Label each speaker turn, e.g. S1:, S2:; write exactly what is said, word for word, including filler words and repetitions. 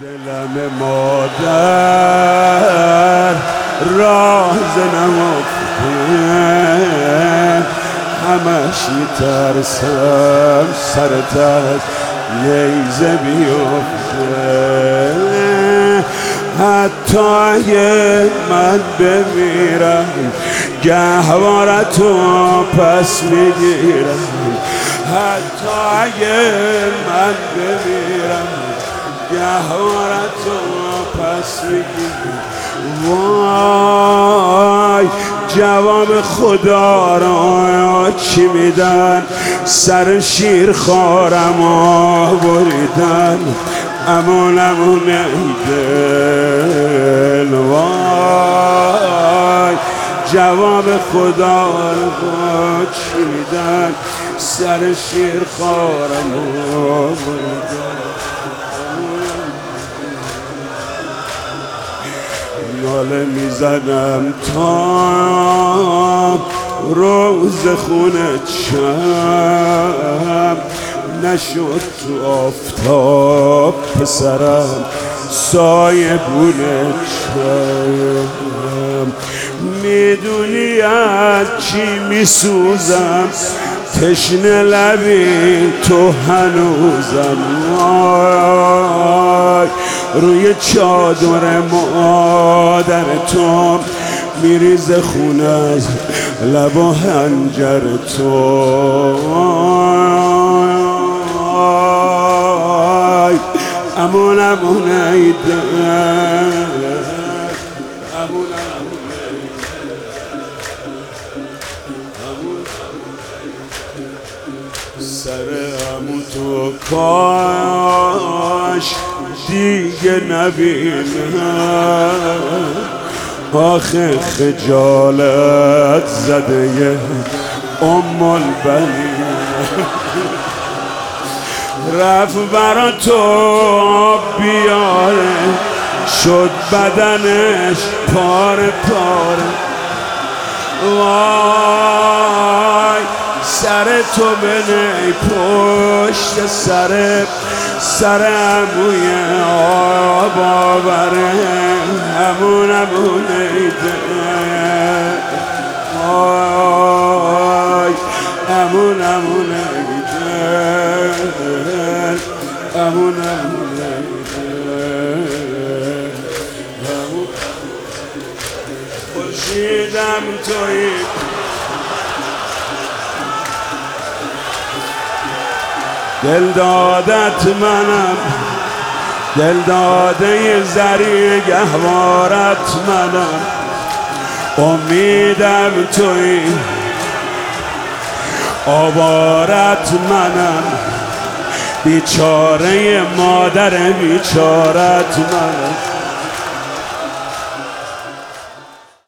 S1: دلم مادر راز نهفته، همش میترسم سرت از نیزه بیفته. حتی اگه من بمیرم گهوارتو پس میگیرم. حتی اگه من بمیرم گهوارتو پس میگیرم. وای جواب خدا را چی میدن؟ سر شیر خارمو بریدن، امون امون دل. وای جواب خدا را چی میدن؟ سر شیر خارمو بریدن. ناله میزنم تا روز خونه چم نشد تو آفتاب پسرم سایه بونه چم. میدونی از چی میسوزم؟ تشنه لبی تو هنوزم. آی روی چادر مادر تو میریز خونه از لب و حنجر تو. آی امون امون ای دل، امون امون سر عمو تو کاش دیگه نبینم. آخه خجالت زده ام البنین رفت برا تو بیاره، شد بدنش پاره پاره. وای سر تو بنی پشت سر سر عموی آب آوره، همون همون ایده. آی همون همون ایده، همون همون ایده. خورشیدم تویی، دل دادت منم، دل داده زری گهوارت منم. امیدم توی، آوارت منم، بیچاره مادر بیچارت منم.